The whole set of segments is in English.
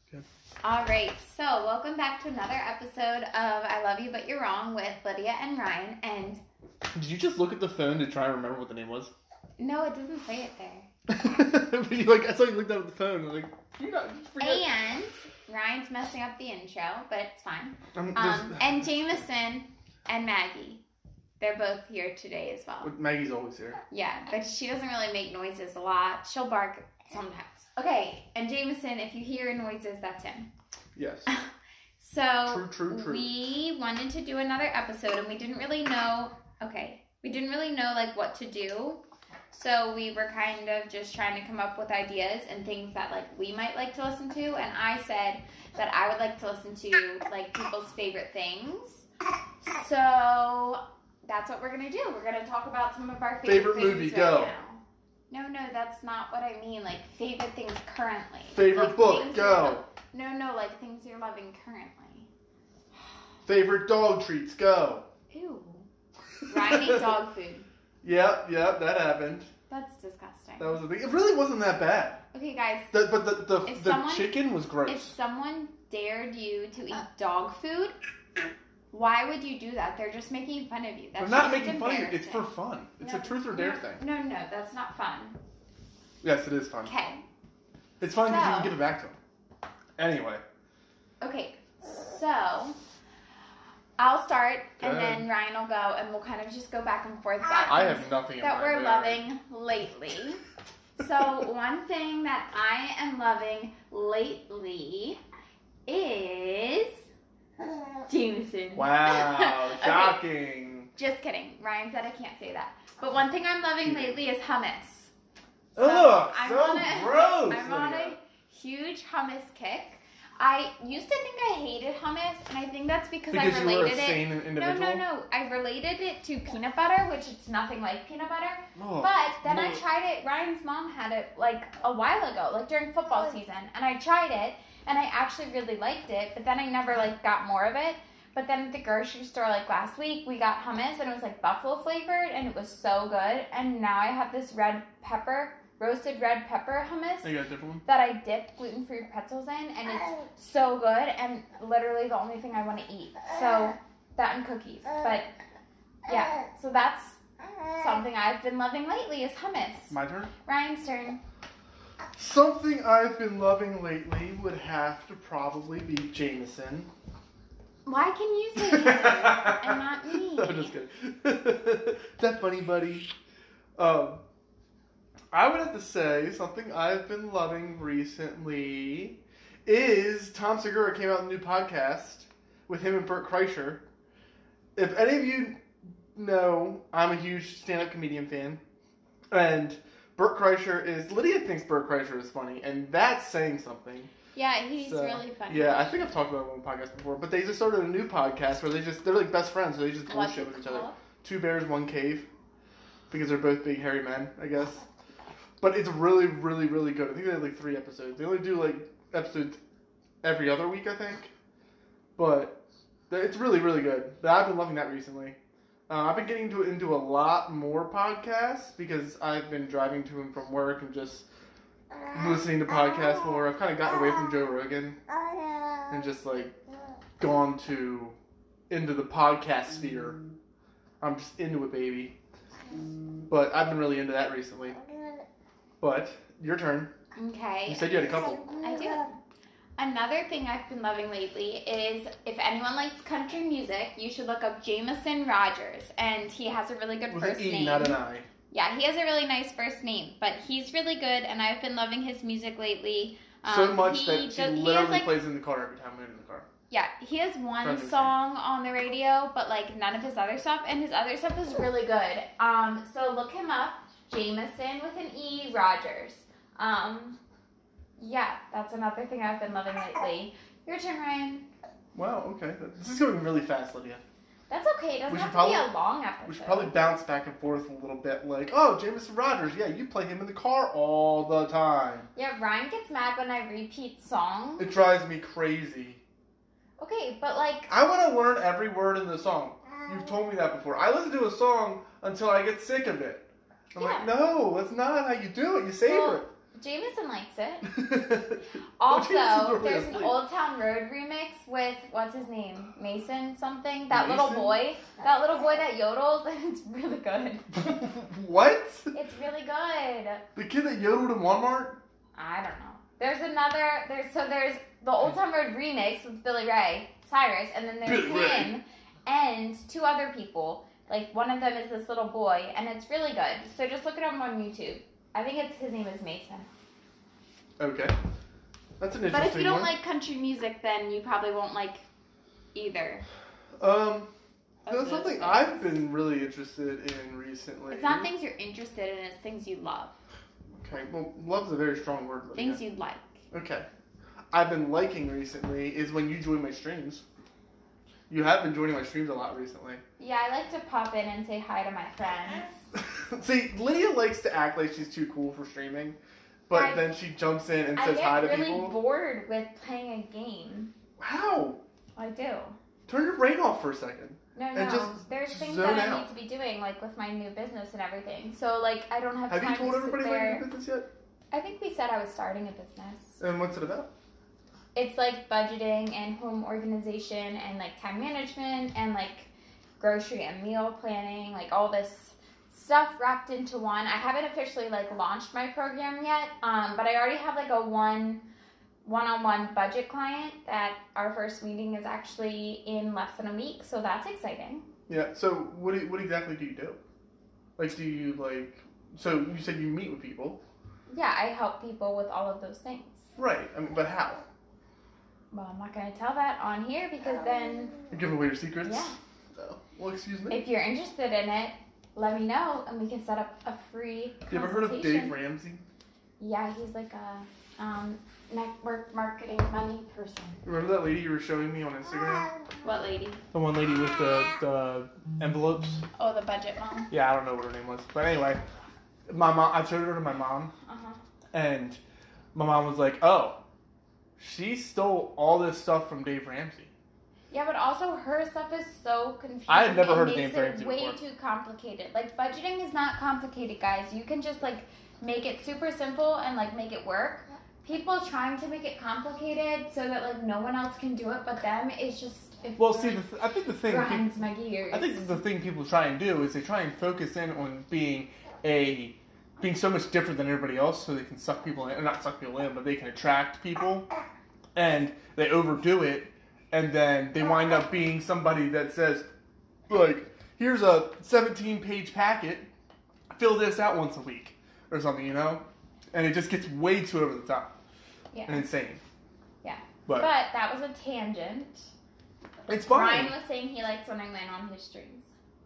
Good. All right, so welcome back to another episode of I Love You But You're Wrong with Lydia and Ryan. And Did you just look at the phone to try and remember what the name was? no, it doesn't say it there. I saw you looked up at the phone. And you not just forget. And Ryan's messing up the intro, but it's fine. Just- And Jameson and Maggie, they're both here today as well. Maggie's always here. Yeah, but she doesn't really make noises a lot. She'll bark sometimes. Okay, and Jameson, if you hear noises, that's him. Yes. So True. we wanted to do another episode, and we didn't really know. We didn't really know like what to do. So we were kind of just trying to come up with ideas and things that like we might like to listen to. And I said that I would like to listen to like people's favorite things. So that's what we're gonna do. We're gonna talk about some of our favorite things movie, right go. now. No, that's not what I mean. Like favorite things currently. Favorite like, book, things go. No, like things you're loving currently. Favorite dog treats, go. Ew. Ryan ate dog food. Yep, that happened. That's disgusting. That was a big. It really wasn't that bad. Okay, guys. But the chicken was gross. If someone dared you to eat dog food, why would you do that? They're just making fun of you. That's I'm not just making fun of you. It's embarrassing. for fun. It's a truth or dare thing. No, that's not fun. Yes, it is fun. Okay. It's fun because you So- can give it back to them. Anyway. Okay, so I'll start, and Go ahead. then Ryan will go, and we'll kind of just go back and forth about I things have nothing in that my we're bag. loving lately. So one thing that I am loving lately is Jameson. Wow, Okay, shocking. just kidding. Ryan said I can't say that. But one thing I'm loving lately is hummus. Ugh, I'm so on a- gross. I'm on a huge hummus kick. I used to think I hated hummus, and I think that's because I Because you were a related sane it. individual? No. I related it to peanut butter, which it's nothing like peanut butter. Oh, But then I no. tried it. Ryan's mom had it like a while ago, like during football season, and I tried it, and I actually really liked it. But then I never like got more of it. But then at the grocery store, like last week, we got hummus, and it was like buffalo flavored, and it was so good. And now I have this roasted red pepper hummus You got a different one? that I dip gluten-free pretzels in, and it's so good, and literally the only thing I want to eat. So that and cookies. But yeah, so that's something I've been loving lately is hummus. My turn? Ryan's turn. Something I've been loving lately would have to probably be Jameson. Why can you say that and not me? I'm just kidding. Is that funny, buddy? I would have to say something I've been loving recently is Tom Segura came out with a new podcast with him and Bert Kreischer. If any of you know, I'm a huge stand-up comedian fan, and Bert Kreischer Lydia thinks Bert Kreischer is funny, and that's saying something. Yeah, he's So, really funny. Yeah, I think I've talked about it on the podcast before, but they just started a new podcast where they're like best friends, so they just What's bullshit it with each other. called? Two Bears, One Cave, because they're both big hairy men, I guess. But it's really, really, really good. I think they have like 3 episodes. They only do like episodes every other week, I think. But it's really, really good. But I've been loving that recently. I've been getting into a lot more podcasts because I've been driving to and from work and just listening to podcasts more. I've kind of gotten away from Joe Rogan and just like gone into the podcast sphere. I'm just into it, baby. But I've been really into that recently. But your turn. Okay. You said you had a couple. I do. Another thing I've been loving lately is if anyone likes country music, you should look up Jameson Rogers, and he has a really good With first an E, name. not an I. Yeah, he has a really nice first name, but he's really good, and I've been loving his music lately. So much that she he has literally like, plays in the car every time we're in the car. yeah, he has one Friendly song on the radio, but like none of his other stuff, and his other stuff is really good. So look him up, Jameson with an E Rogers. Yeah, that's another thing I've been loving lately. Your turn, Ryan. Wow, okay. This is going really fast, Lydia. That's okay. It doesn't We should have to be a long episode. We should probably bounce back and forth a little bit. Like, oh, Jameson Rogers. Yeah, you play him in the car all the time. Yeah, Ryan gets mad when I repeat songs. It drives me crazy. Okay, but like... I want to learn every word in the song. You've told me that before. I listen to a song until I get sick of it. I'm like, no, that's not how you do it. You savor it. Jameson likes it. Well, Jameson's Also, really there's an asleep. Old Town Road remix with, what's his name? Mason something? That Mason? little boy. That little boy that yodels. It's really good. What? It's really good. The kid that yodeled in Walmart? I don't know. There's the Old Town Road remix with Billy Ray Cyrus, and then there's Billy Ray. him and two other people. Like, one of them is this little boy, and it's really good. So just look it up on YouTube. I think his name is Mason. Okay. That's an interesting But if you don't one. like country music, then you probably won't like either. That's those something things. I've been really interested in recently. It's not things you're interested in, it's things you love. Okay, well, love's a very strong word. Lydia. Things you like. Okay. I've been liking recently is when you join my streams. You have been joining my streams a lot recently. Yeah, I like to pop in and say hi to my friends. See, Lydia likes to act like she's too cool for streaming, but Guys, then she jumps in and I says hi get to really people. bored with playing a game. How? I do. Turn your brain off for a second. No, And just there's things zone that I out. need to be doing, like with my new business and everything. So, like, I don't have Have time you told to everybody sit about there. your business yet? I think we said I was starting a business. And what's it about? It's like budgeting and home organization and like time management and like grocery and meal planning, like all this stuff wrapped into one. I haven't officially like launched my program yet, but I already have like a one-on-one budget client that our first meeting is actually in less than a week, so that's exciting. Yeah. So what exactly do you do? Like, do you like? So you said you meet with people, Yeah, I help people with all of those things. right? I mean, but how? Well, I'm not going to tell that on here because then You give away your secrets? Yeah. Oh, well, excuse me. if you're interested in it, let me know and we can set up a free You ever heard of consultation. Dave Ramsey? Yeah, he's like a network marketing money person. Remember that lady you were showing me on Instagram? What lady? The one lady with the envelopes? Oh, the budget mom. Yeah, I don't know what her name was. But anyway, my mom, I showed her to my mom, Uh-huh. and my mom was like, oh, she stole all this stuff from Dave Ramsey. Yeah, but also her stuff is so confusing. I had never heard of It Dave makes Ramsey it way before. too complicated. Like, budgeting is not complicated, guys. You can just, like, make it super simple and, like, make it work. People trying to make it complicated so that, like, no one else can do it but them is just... Well, see, I think the thing... grinds my gears. I think the thing people try and do is they try and focus in on being so much different than everybody else, so they can suck people in, or not suck people in, but they can attract people, and they overdo it, and then they wind up being somebody that says, like, here's a 17-page packet, fill this out once a week, or something, you know, and it just gets way too over the top and insane. Yeah. But that was a tangent. it's fine. Ryan was saying he likes when I land on his streams.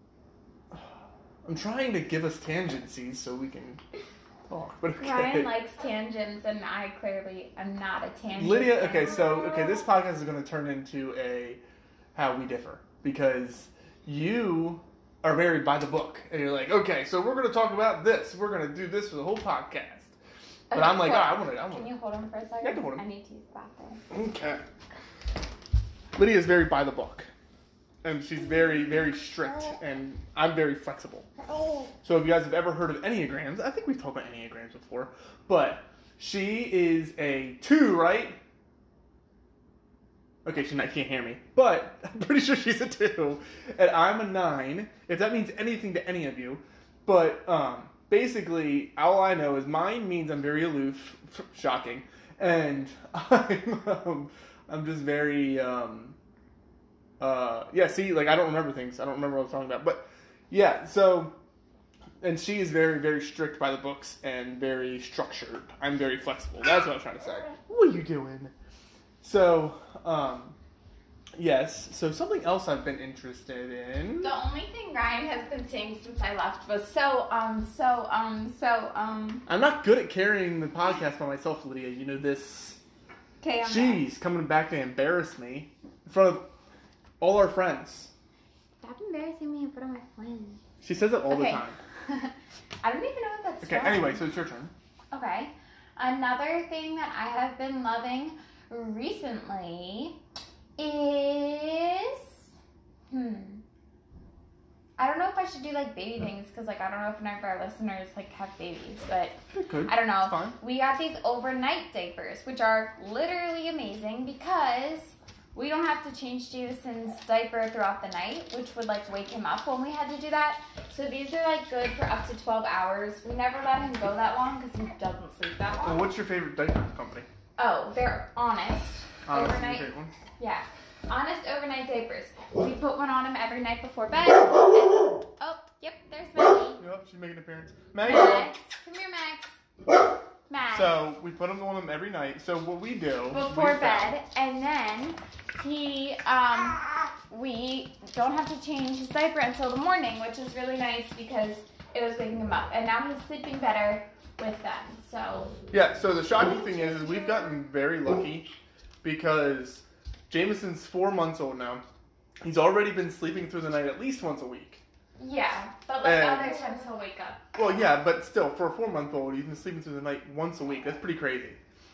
I'm trying to give us tangencies so we can talk, but okay. Ryan likes tangents, and I clearly am not a tangent. Lydia, fan. this podcast is going to turn into a how we differ, because you are very by the book, and you're like, okay, so we're going to talk about this, we're going to do this for the whole podcast, but Okay, I'm like, hold I on. Can you hold him for a second? Yeah, I can hold him. I need to use the bathroom. okay. Lydia is very by the book, and she's very, very strict, and I'm very flexible. So if you guys have ever heard of Enneagrams, I think we've talked about Enneagrams before, but she is a 2, right? Okay, she can't hear me, but I'm pretty sure she's a 2, and I'm a 9, if that means anything to any of you. But basically, all I know is mine means I'm very aloof, shocking, and I'm just very, see, like, I don't remember things, I don't remember what I was talking about, but, yeah, so, and she is very, very strict by the books, and very structured. I'm very flexible, that's what I was trying to say. What are you doing? So, yes, so something else I've been interested in. The only thing Ryan has been saying since I left was I'm not good at carrying the podcast by myself, Lydia, you know this. Okay, She's coming back to embarrass me in front of all our friends. Stop embarrassing me in front of my friends. She says it all the Okay. time. I don't even know what that's Okay, from. anyway, so it's your turn. Okay. Another thing that I have been loving recently is I don't know if I should do like baby things because like I don't know if none of our listeners like have babies, but It could. I don't know. It's fine. We got these overnight diapers, which are literally amazing because we don't have to change Jameson's diaper throughout the night, which would like wake him up when we had to do that. So these are like good for up to 12 hours. We never let him go that long because he doesn't sleep that long. Well, what's your favorite diaper company? Oh, they're Honest. Honest Overnight. is your favorite one? Yeah. Honest overnight diapers. We put one on him every night before bed. Oh, yep, there's Maggie. Yep, she's making an appearance. Maggie. Max. Come here, Max. Max. So we put him on him every night. So what we do Before bed, and then he, we don't have to change his diaper until the morning, which is really nice because it was waking him up. And now he's sleeping better with them. So Yeah. So the shocking thing is we've gotten very lucky because Jameson's 4 months old now. He's already been sleeping through the night at least once a week. yeah, but like other times he'll wake up. Well, yeah, but still, for a 4-month-old, he's been sleeping through the night once a week. That's pretty crazy.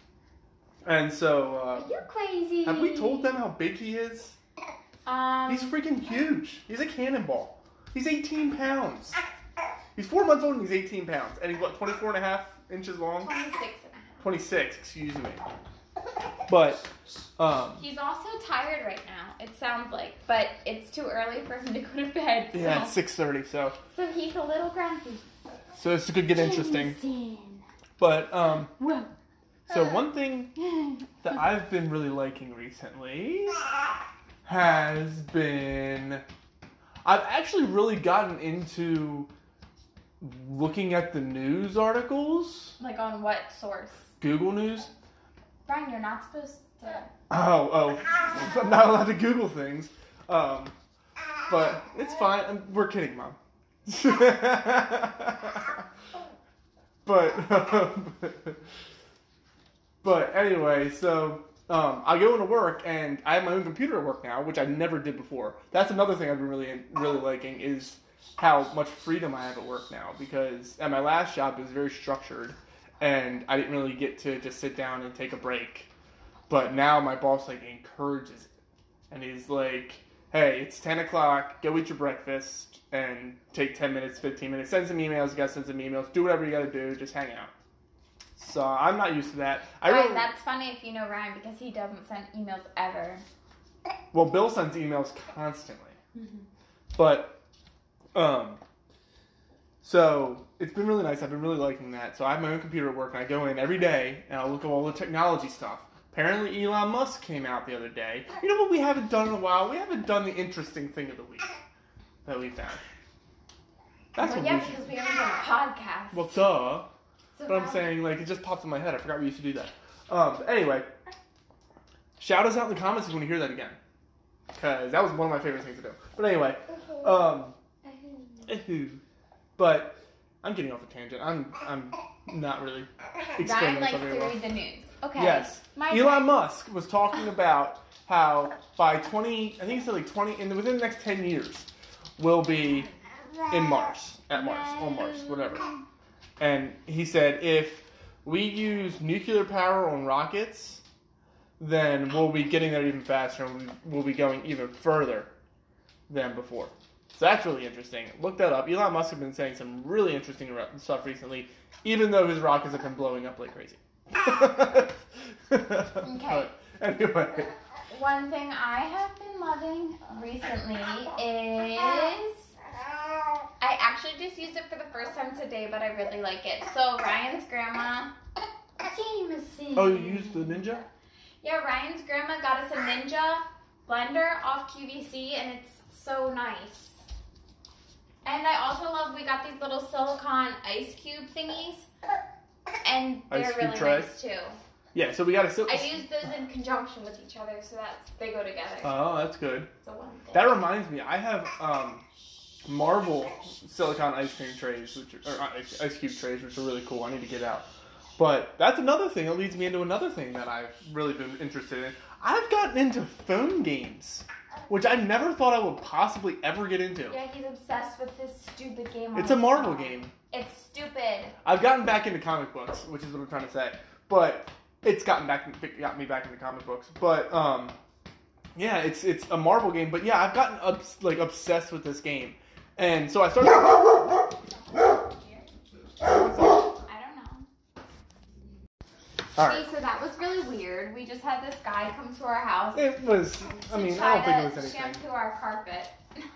And so, You're crazy. have we told them how big he is? He's freaking huge. He's a cannonball. He's 18 pounds. He's 4 months old and he's 18 pounds. And he's, what, 24 and a half inches long? 26 and a half. 26, excuse me. But, He's also tired right now, it sounds like, but it's too early for him to go to bed. So. yeah, it's 6:30, so He's a little grumpy. this could get interesting. Jameson. But, Whoa. so one thing that I've been really liking recently has been, I've actually really gotten into looking at the news articles. Like on what source? Google News. Brian, you're not supposed to. Oh, I'm not allowed to Google things. But it's fine. We're kidding, Mom. But anyway, so I go into work and I have my own computer at work now, which I never did before. That's another thing I've been really liking is how much freedom I have at work now, because at my last job it was very structured and I didn't really get to just sit down and take a break. But now my boss like encourages it, and he's like, "Hey, it's 10 o'clock. Go eat your breakfast and take 10 minutes, 15 minutes. Send some emails. You gotta send some emails. Do whatever you gotta do. Just hang out." So I'm not used to that. Guys, that's funny if you know Ryan because he doesn't send emails ever. Well, Bill sends emails constantly, but so it's been really nice. I've been really liking that. So I have my own computer at work, and I go in every day and I look at all the technology stuff. Apparently, Elon Musk came out the other day. You know what we haven't done in a while? We haven't done the interesting thing of the week that we found. That's Well, what yeah, we should. because we haven't done a podcast. Well, duh. So But I'm now- saying, like, it just popped in my head. I forgot we used to do that. Anyway, shout us out in the comments if you want to hear that again. Because that was one of my favorite things to do. But anyway, but I'm getting off a tangent. I'm not really explaining Ryan likes myself to very well. read the news. Okay. Yes. My Elon turn. Musk was talking about how by within the next 10 years, we'll be in Mars, on Mars, whatever. And he said if we use nuclear power on rockets, then we'll be getting there even faster and we'll be going even further than before. So that's really interesting. Look that up. Elon Musk has been saying some really interesting stuff recently, even though his rockets have been blowing up like crazy. Okay. Anyway. One thing I have been loving recently is I actually just used it for the first time today, but I really like it. So Ryan's grandma, Jameson. Oh, you used the Ninja? Yeah, Ryan's grandma got us a Ninja blender off QVC, and it's so nice. And I also love we got these little silicone ice cube thingies, and they're Ice cube really tray? nice too. Yeah, so we got I use those in conjunction with each other, so they go together. Oh, that's good. So one thing. That reminds me, I have Marvel silicone ice cream trays, ice cube trays, which are really cool. I need to get out. But that's another thing that leads me into another thing that I've really been interested in. I've gotten into phone games, which I never thought I would possibly ever get into. Yeah, he's obsessed with this stupid game. It's a Marvel game. It's stupid. I've gotten back into comic books, which is what I'm trying to say. But it's got me back into comic books. But yeah, it's a Marvel game. But yeah, I've gotten obsessed with this game. And so I started. I don't know. All right. Okay, so that was really weird. We just had this guy come to our house. It was. I mean, I don't think it was anything. Shampoo our carpet.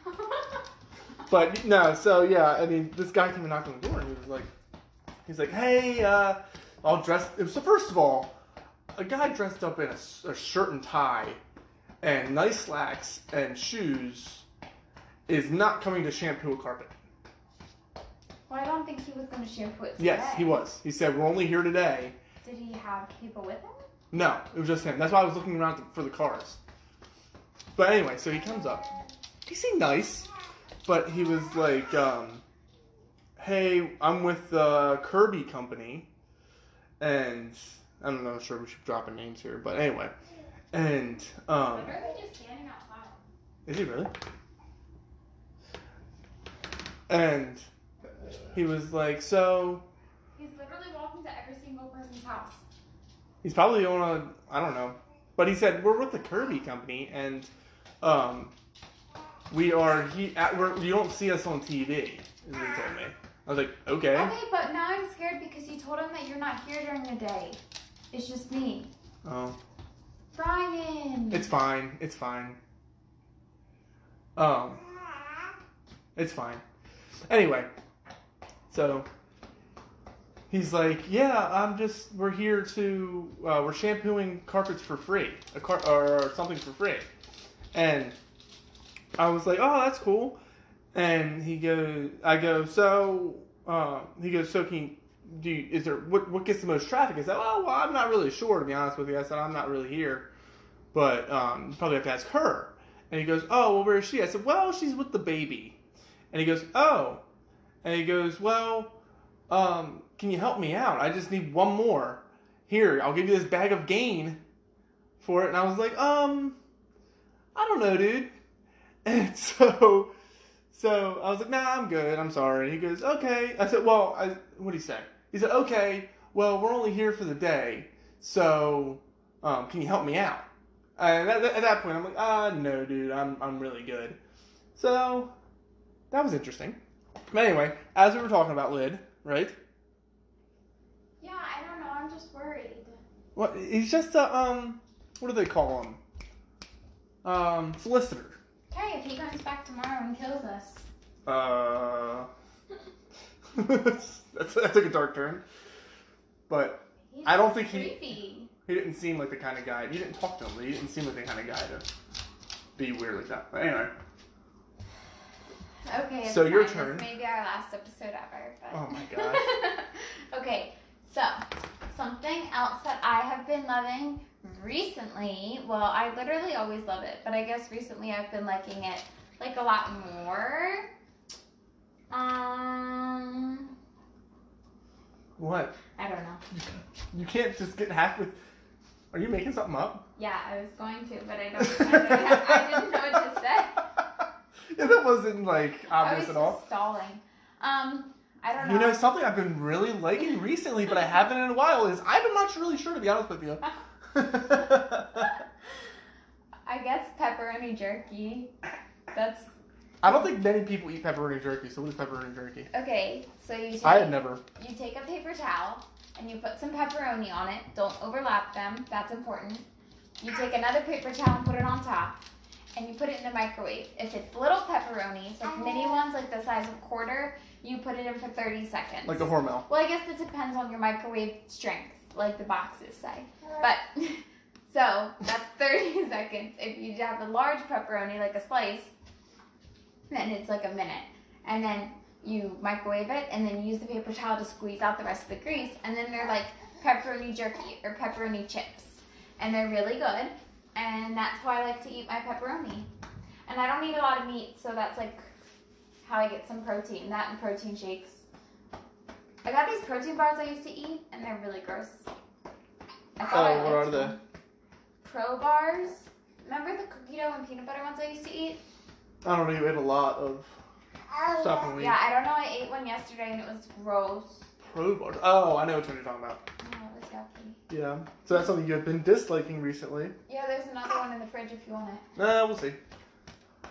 But no, so yeah, I mean, this guy came and knocked on the door, and he's like, hey, all dressed. So first of all, a guy dressed up in a shirt and tie, and nice slacks and shoes, is not coming to shampoo a carpet. Well, I don't think he was going to shampoo it today. Yes, he was. He said, we're only here today. Did he have people with him? No, it was just him. That's why I was looking around for the cars. But anyway, so he comes up. He seemed nice, but he was like, hey, I'm with the Kirby Company, and I'm not sure we should drop in names here, but anyway. And, Literally just standing outside. Is he really? And he was like, so... He's literally walking to every single person's house. He's probably on a, I don't know. But he said, we're with the Kirby Company, and you don't see us on TV, is what he told me. I was like, okay. Okay, but now I'm scared because you told him that you're not here during the day. It's just me. Oh. Brian! It's fine. It's fine. It's fine. Anyway, so he's like, yeah, we're here to, we're shampooing carpets for free, or something for free. And I was like, oh, that's cool. And he goes, so what gets the most traffic? I said, oh, well, I'm not really sure, to be honest with you. I said, I'm not really here, but you probably have to ask her. And he goes, oh, well, where is she? I said, well, she's with the baby. And he goes, oh. And he goes, well, can you help me out? I just need one more. Here, I'll give you this bag of Gain for it. And I was like, I don't know, dude. And so I was like, nah, I'm good. I'm sorry. He goes, okay. I said, well, what did he say? He said, okay, well, we're only here for the day. So, can you help me out? And at that point, I'm like, no, dude, I'm really good. So, that was interesting. But anyway, as we were talking about Lid, right? Yeah, I don't know. I'm just worried. What? He's just a, what do they call him? Solicitor. Okay, if he comes back tomorrow and kills us. That took a dark turn. But He's I don't think creepy. He didn't seem like the kind of guy. You didn't talk to him, but he didn't seem like the kind of guy to be weird like that. But anyway. Okay, so fine. Your turn. This may be our last episode ever. But... Oh my gosh. Okay, so something else that I have been loving recently. Well, I literally always love it, but I guess recently I've been liking it like a lot more. What? I don't know. You can't just get half with. Are you making something up? Yeah, I was going to, but I didn't know what to say. Yeah, that wasn't like obvious at all. I was just stalling. I don't know. You know, something I've been really liking recently, but I haven't in a while, is I'm not really sure, to be honest with you. I guess pepperoni jerky. That's. I don't think many people eat pepperoni jerky. So what is pepperoni jerky? Okay, so you take. I had never. You take a paper towel and you put some pepperoni on it. Don't overlap them. That's important. You take another paper towel and put it on top, and you put it in the microwave. If it's little pepperonis, like mini ones, like the size of a quarter, you put it in for 30 seconds. Like a Hormel. Well, I guess it depends on your microwave strength, like the boxes say. But, so, that's 30 seconds. If you have a large pepperoni, like a slice, then it's like a minute. And then you microwave it, and then use the paper towel to squeeze out the rest of the grease. And then they're like pepperoni jerky or pepperoni chips. And they're really good. And that's how I like to eat my pepperoni. And I don't eat a lot of meat, so that's like how I get some protein. That and protein shakes. I got these protein bars I used to eat, and they're really gross. I thought I what are liked they? them. Pro bars. Remember the cookie dough and peanut butter ones I used to eat? I don't know, you ate a lot of stuff when we... Yeah, I don't know. I ate one yesterday, and it was gross. Pro bars. Oh, I know which one you're talking about. Oh, it was yucky. Yeah. So that's something you've been disliking recently. Yeah, there's another one in the fridge if you want it. We'll see.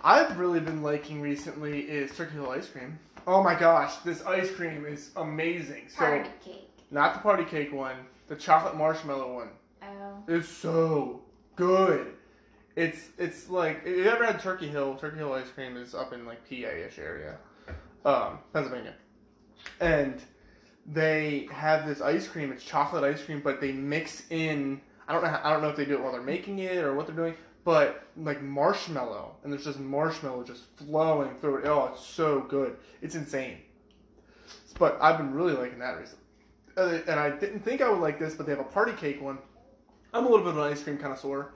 I've really been liking recently is Turkey Hill ice cream. Oh my gosh, this ice cream is amazing. Party cake. Not the party cake one, the chocolate marshmallow one. Oh. It's so good. It's like, if you ever had Turkey Hill ice cream is up in like PA-ish area, Pennsylvania, and they have this ice cream. It's chocolate ice cream, but they mix in. I don't know if they do it while they're making it or what they're doing, but like marshmallow, and there's just marshmallow just flowing through it. Oh, it's so good. It's insane. But I've been really liking that recently, and I didn't think I would like this, but they have a party cake one. I'm a little bit of an ice cream connoisseur,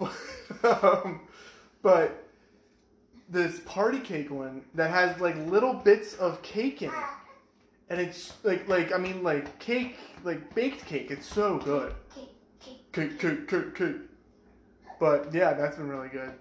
but this party cake one that has like little bits of cake in it. And it's like cake, like baked cake. It's so good. Cake. But yeah, that's been really good.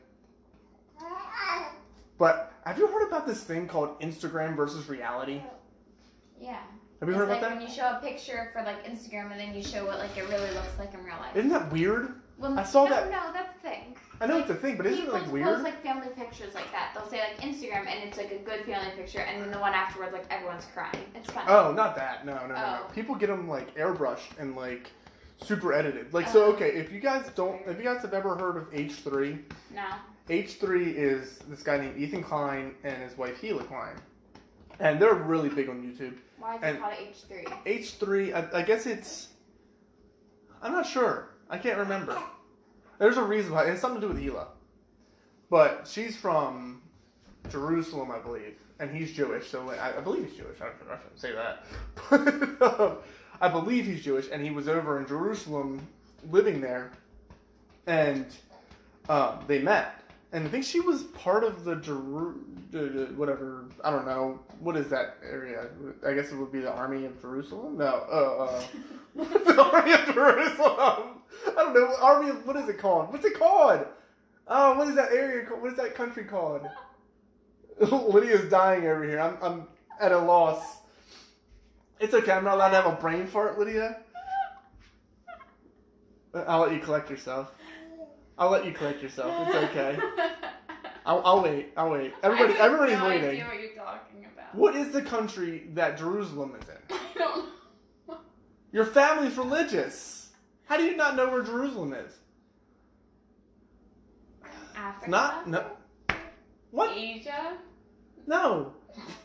But have you heard about this thing called Instagram versus reality? Yeah. Have you heard about that? When you show a picture for like Instagram and then you show what like it really looks like in real life. Isn't that weird? Well, I saw that. No, that's the thing. I know it's a thing, but isn't it like weird? People post like family pictures like that. They'll say like Instagram and it's like a good family picture, and then the one afterwards like everyone's crying. It's fun. Oh, not that. No. People get them like airbrushed and like super edited. Like so. Okay, if you guys have ever heard of H3? No. H3 is this guy named Ethan Klein and his wife Gila Klein, and they're really big on YouTube. Why is it called H3? H3, I guess it's. I'm not sure. I can't remember. There's a reason why. It has something to do with Hila. But she's from Jerusalem, I believe. And he's Jewish, so I believe he's Jewish. I shouldn't say that. But I believe he's Jewish, and he was over in Jerusalem living there. And they met. And I think she was part of the whatever, I don't know. What is that area? I guess it would be the Army of Jerusalem? No, the Army of Jerusalem. I don't know. Army of, what is it called? What's it called? Oh, what is that area called? What is that country called? Lydia's dying over here. I'm at a loss. It's okay. I'm not allowed to have a brain fart, Lydia. I'll let you collect yourself. It's okay. I'll wait. Everybody's I have no waiting. idea what you're talking about. What is the country that Jerusalem is in? I don't know. Your family's religious. How do you not know where Jerusalem is? Africa? No. What? Asia? No.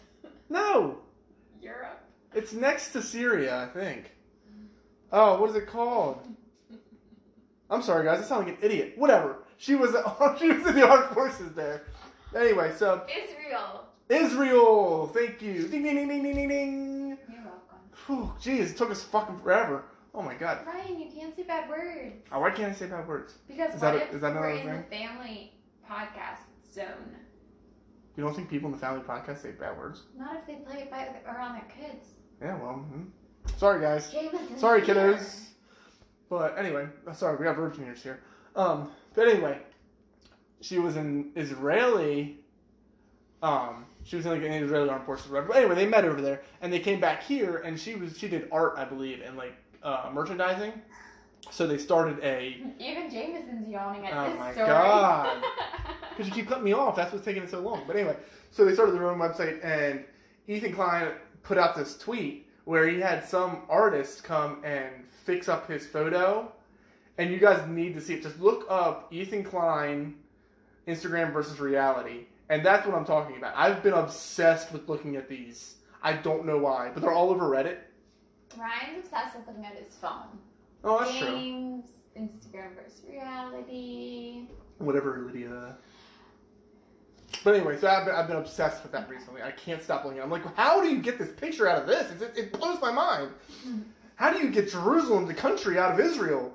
Europe? It's next to Syria, I think. Oh, what is it called? I'm sorry, guys. I sound like an idiot. Whatever. She was in the armed forces there. Anyway, so Israel. Thank you. Ding ding ding ding ding ding ding. You're welcome. Whew, geez, it took us fucking forever. Oh my god. Ryan, you can't say bad words. Oh, why can't I say bad words? Because Is what that if another we're in thing? the family podcast zone? You don't think people in the family podcast say bad words? Not if they play it around their kids. Yeah, well, sorry guys. Jameson's Sorry, here. kiddos. But anyway, sorry, we got virgin ears here. But anyway, she was an Israeli. She was in like an Israeli armed forces or whatever. But anyway, they met over there, and they came back here, and she did art, I believe, and like merchandising. So they started a. Even Jameson's yawning at Oh this my story. god! Because you keep cutting me off. That's what's taking it so long. But anyway, so they started their own website, and Ethan Klein put out this tweet where he had some artist come and fix up his photo. And you guys need to see it. Just look up Ethan Klein, Instagram versus reality. And that's what I'm talking about. I've been obsessed with looking at these. I don't know why, but they're all over Reddit. Ryan's obsessed with looking at his phone. Oh, that's true. Games, Instagram versus reality. Whatever, Lydia. But anyway, so I've been obsessed with that recently. I can't stop looking. I'm like, how do you get this picture out of this? It blows my mind. How do you get Jerusalem, the country, out of Israel?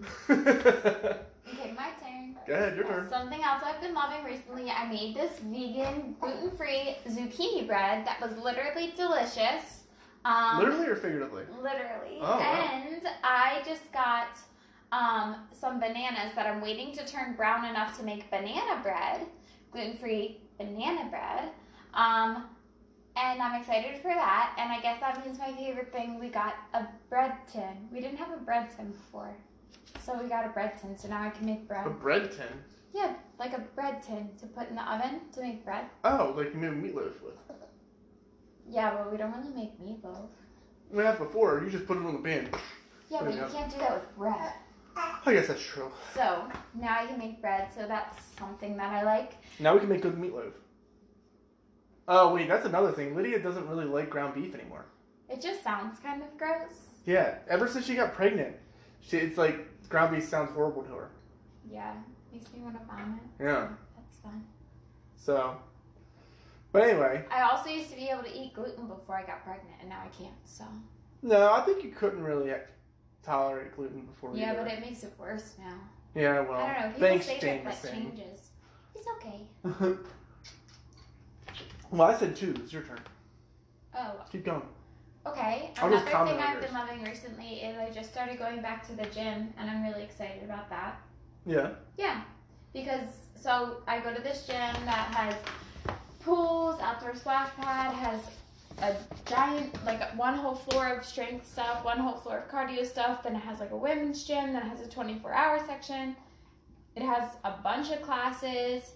Okay, my turn. Go ahead, your turn. Something else I've been loving recently, I made this vegan, gluten-free zucchini bread that was literally delicious. Literally or figuratively? Literally. Oh, wow. And I just got some bananas that I'm waiting to turn brown enough to make banana bread, gluten-free banana bread. And I'm excited for that. And I guess that means my favorite thing, we got a bread tin. We didn't have a bread tin before. So we got a bread tin, so now I can make bread. A bread tin? Yeah, like a bread tin to put in the oven to make bread. Oh, like you made meatloaf with. Yeah, but we don't really make meatloaf. We had before. You just put it on the pan. Yeah, but you can't do that with bread. I guess that's true. So now I can make bread, so that's something that I like. Now we can make good meatloaf. Oh, wait, that's another thing. Lydia doesn't really like ground beef anymore. It just sounds kind of gross. Yeah, ever since she got pregnant, it's like ground beef sounds horrible to her. Yeah, makes me want to vomit. Yeah. So that's fun. So, but anyway. I also used to be able to eat gluten before I got pregnant, and now I can't, so. No, I think you couldn't really tolerate gluten before Yeah, either. but it makes it worse now. Yeah, well, I don't know. People thanks, say that Jameson. changes. It's okay. Well, I said 2. It's your turn. Oh, Keep going. okay. I'll just Another comment thing on I've yours. been loving recently is I just started going back to the gym, and I'm really excited about that. Yeah. Yeah, because so I go to this gym that has pools, outdoor splash pad, has a giant, like one whole floor of strength stuff, one whole floor of cardio stuff. Then it has like a women's gym that has a 24-hour section. It has a bunch of classes.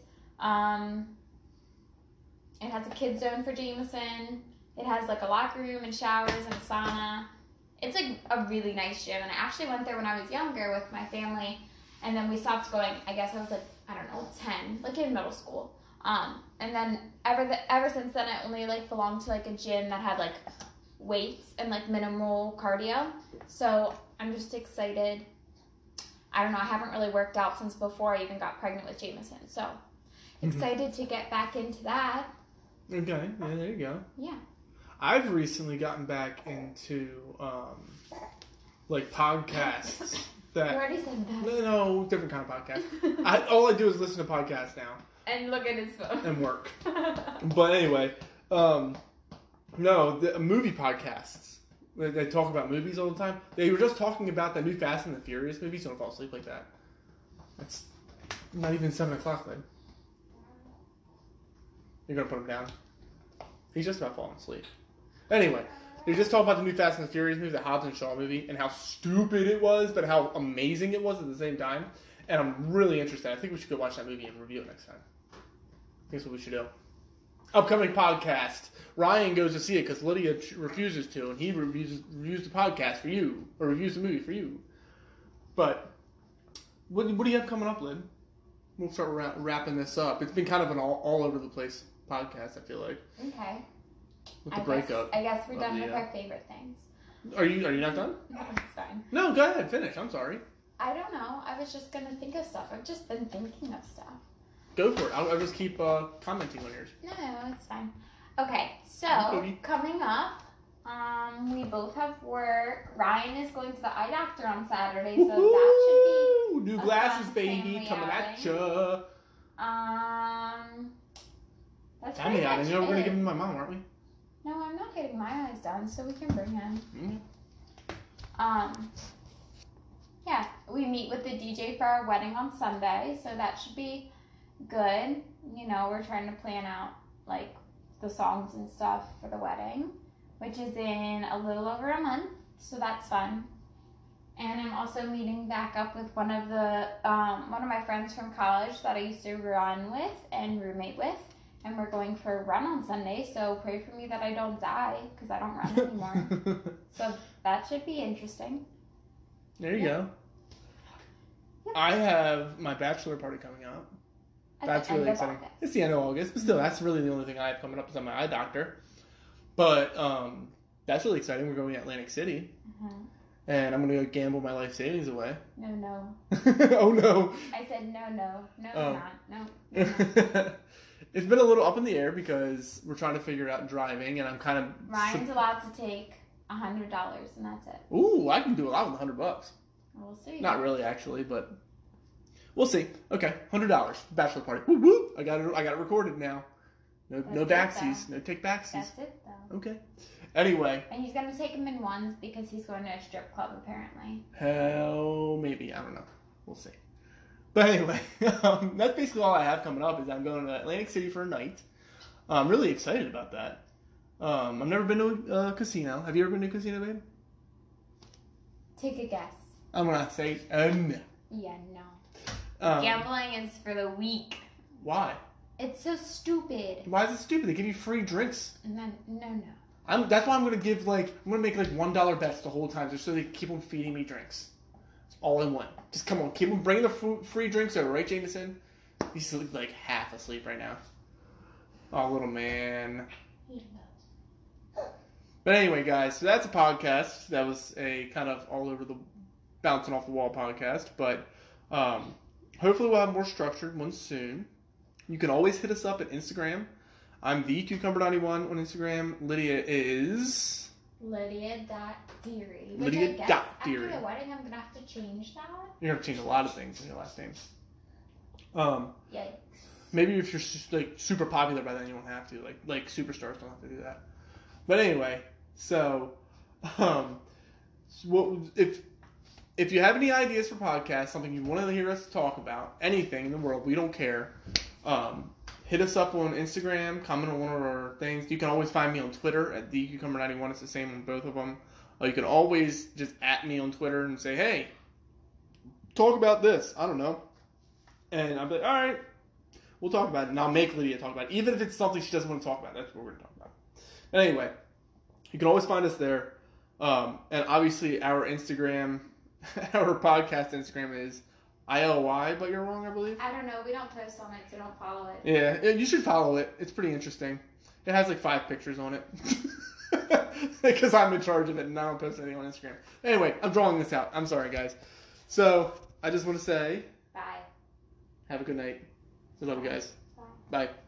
It has a kids zone for Jameson. It has like a locker room and showers and a sauna. It's like a really nice gym, and I actually went there when I was younger with my family, and then we stopped going. I guess I was like, I don't know, 10, like in middle school. And then ever since then, I only like belonged to like a gym that had like weights and like minimal cardio. So I'm just excited. I don't know. I haven't really worked out since before I even got pregnant with Jameson. So excited to get back into that. Okay. Yeah, there you go. Yeah. I've recently gotten back into like podcasts that. You already said that. No, different kind of podcast. All I do is listen to podcasts now And look at his phone. and work. But anyway, no, the movie podcasts. They talk about movies all the time. They were just talking about the new Fast and the Furious movies. So don't fall asleep like that. It's not even 7 o'clock, then. You're gonna put him down. He's just about falling asleep. Anyway, they just talk about the new Fast and the Furious movie, the Hobbs and Shaw movie, and how stupid it was, but how amazing it was at the same time. And I'm really interested. I think we should go watch that movie and review it next time. That's what we should do. Upcoming podcast. Ryan goes to see it because Lydia refuses to, and he reviews the podcast for you, or reviews the movie for you. But what do you have coming up, Lynn? We'll start wrapping this up. It's been kind of an all over the place podcast, I feel like. Okay. With the breakup. I guess we're done the, with our favorite things. Are you not done? No, it's fine. No, go ahead, finish. I'm sorry. I don't know. I was just gonna think of stuff. I've just been thinking of stuff. Go for it. I'll just keep commenting on yours. No, it's fine. Okay, so Okay. coming up, we both have work. Ryan is going to the eye doctor on Saturday, so that Woo-hoo! should be New a glasses, fun baby, family coming at outing. ya. That's Family pretty outing. much You know we're gonna it. give him to my mom, aren't we? No, I'm not getting my eyes done, so we can bring him. Mm-hmm. Yeah, we meet with the DJ for our wedding on Sunday, so that should be good. You know, we're trying to plan out like the songs and stuff for the wedding, which is in a little over a month, so that's fun. And I'm also meeting back up with one of my friends from college that I used to run with and roommate with, and we're going for a run on Sunday. So pray for me that I don't die because I don't run anymore. So that should be interesting. There you go. Yep. I have my bachelor party coming up. At That's the end really of exciting. August. It's the end of August, but still, that's really the only thing I have coming up is on my eye doctor. But that's really exciting. We're going to Atlantic City, and I'm going to go gamble my life savings away. No. Oh no! I said no, Oh. not. No. you're not. It's been a little up in the air because we're trying to figure out driving, and I'm kind of. Ryan's allowed to take $100, and that's it. Ooh, I can do a lot with $100. We'll see. Not really, actually, but we'll see. Okay, $100 bachelor party. Woo woo! I got it recorded now. No That's it, backsies. No take backsies. That's it, though. Okay. Anyway, And he's going to take him in ones because he's going to a strip club, apparently. hell, maybe I don't know. We'll see. But anyway, that's basically all I have coming up. Is I'm going to Atlantic City for a night. I'm really excited about that. I've never been to a casino. Have you ever been to a casino, babe? Take a guess. I'm gonna say no. Yeah, no. Um, Gambling is for the weak. Why? It's so stupid. Why is it stupid? They give you free drinks. No. That's why I'm gonna make $1 bets the whole time, just so they keep on feeding me drinks. That's all I want. Just come on, keep on bringing the free drinks over, right, Jameson? He's like half asleep right now. Oh, little man. But anyway, guys, so that's a podcast. That was a kind of all over the bouncing off the wall podcast, but hopefully we'll have more structured ones soon. You can always hit us up at Instagram. I'm the Cucumber91 on Instagram. Lydia is Lydia.Deary. Lydia.Deary. After the wedding, I'm gonna have to change that. You're gonna have to change a lot of things in your last names. Yikes. Maybe if you're like super popular by then, you won't have to. Like superstars don't have to do that. But anyway, so if you have any ideas for podcasts, something you want to hear us talk about, anything in the world, we don't care. Hit us up on Instagram, comment on one of our things. You can always find me on Twitter at thecucumber91. It's the same on both of them. You can always just at me on Twitter and say, hey, talk about this. I don't know. And I'll be like, all right, we'll talk about it. And I'll make Lydia talk about it. Even if it's something she doesn't want to talk about, that's what we're going to talk about. But anyway, you can always find us there. And obviously our Instagram, our podcast Instagram is ILY, but you're wrong, I believe. I don't know. We don't post on it, so don't follow it. Yeah, you should follow it. It's pretty interesting. It has like 5 pictures on it. Because I'm in charge of it and I don't post anything on Instagram. Anyway, I'm drawing this out. I'm sorry, guys. So, I just want to say... Bye. Have a good night. I love you guys. Bye. Bye.